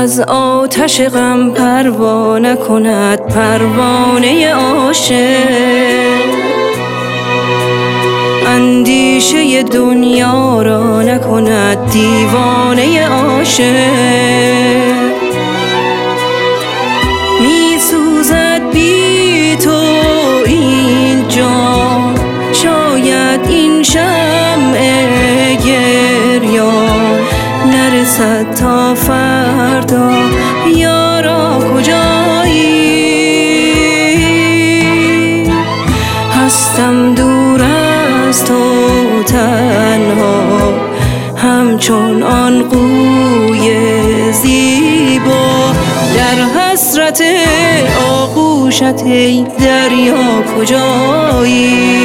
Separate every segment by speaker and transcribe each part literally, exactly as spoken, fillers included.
Speaker 1: از آتش غم پروا نکند پروانه عاشق، اندیشه دنیا را نکند دیوانه عاشق. می سوزد بی تو این جان، شاید این شمع گریان نرسد تا فردا. یارا کجایی؟ هستم دور از تو تنها، همچون آن قوی زیبا در حسرت آغوشت. ای دریا کجایی؟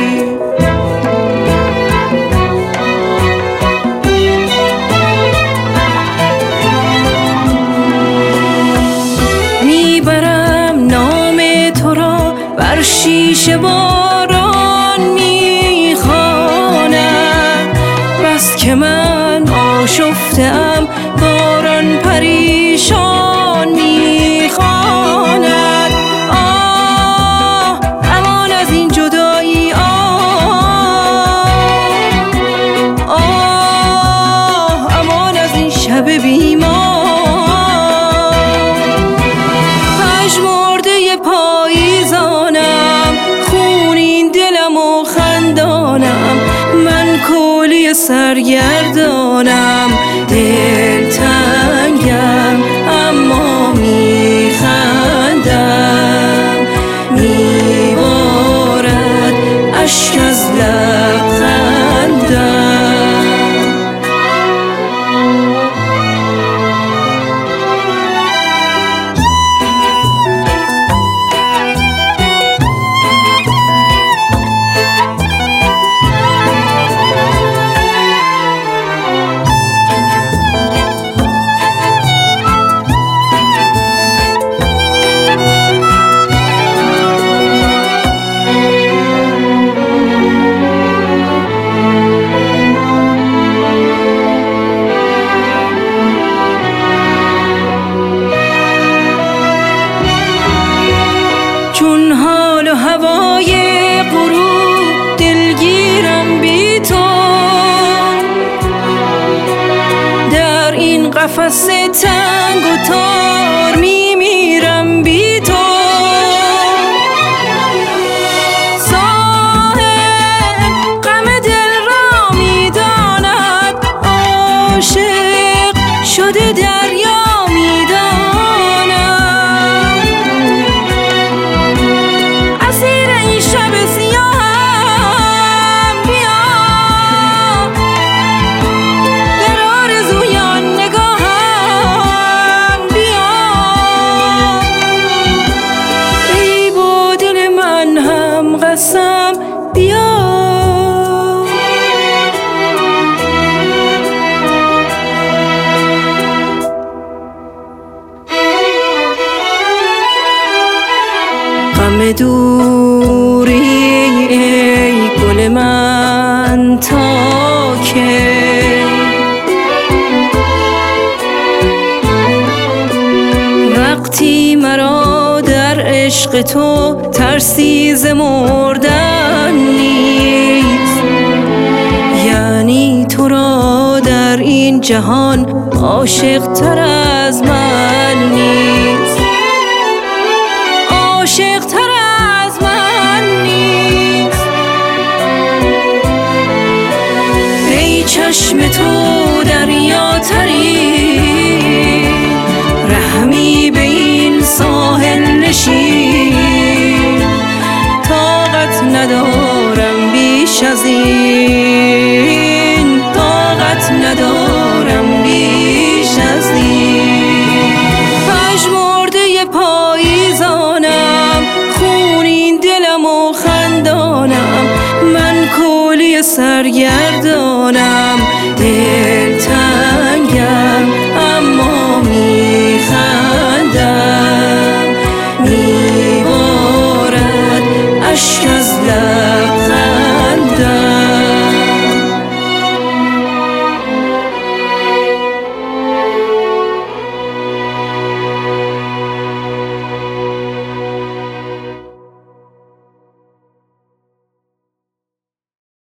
Speaker 1: میبرم نام تو را بر شیشه باران میخواند، بس که من آشفته‌ام باران پریشان میخواند. آه امان از این جدایی، آه آه امان از این شب بیمار. پژمرده پاییزانم، خونین دلم و خندانم، من کولی سرگردانم. دلتنگم اما میخندم، میبارد اشک از لبخندم. چون حال و هوای غروب دلگیرم بی تو، در این قفس تنگ و تار میمیرم بی تو. صاحب غم دل را میداند، عاشق شده دریا قسم بیا. غم دوری ای گل من تا که، وقتی مرا در عشق تو ترسی ز مردن نیست، یعنی تو را در این جهان عاشق تر از من نیست، عاشق تر از من نیست. ای چشم تو دریا تری، رحمی به این ساحل نشین، طاقت ندارم بیش از این.